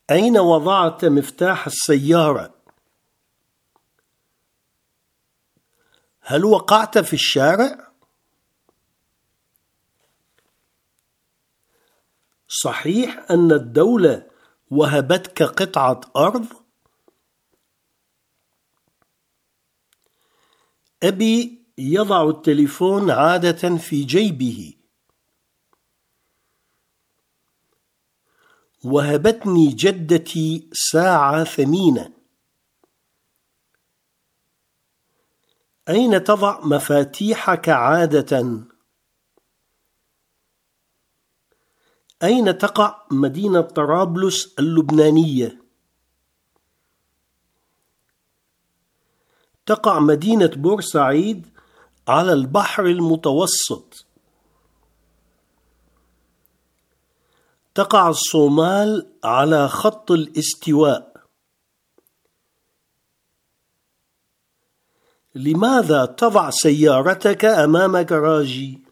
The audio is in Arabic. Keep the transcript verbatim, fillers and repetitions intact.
أين وضعت مفتاح السيارة؟ هل وقعت في الشارع؟ صحيح أن الدولة وهبتك قطعة أرض؟ أبي يضع التليفون عادة في جيبه. وهبتني جدتي ساعة ثمينة. أين تضع مفاتيحك عادة؟ أين تقع مدينة طرابلس اللبنانية؟ تقع مدينة بورسعيد على البحر المتوسط. تقع الصومال على خط الاستواء. لماذا تضع سيارتك أمام جراجي؟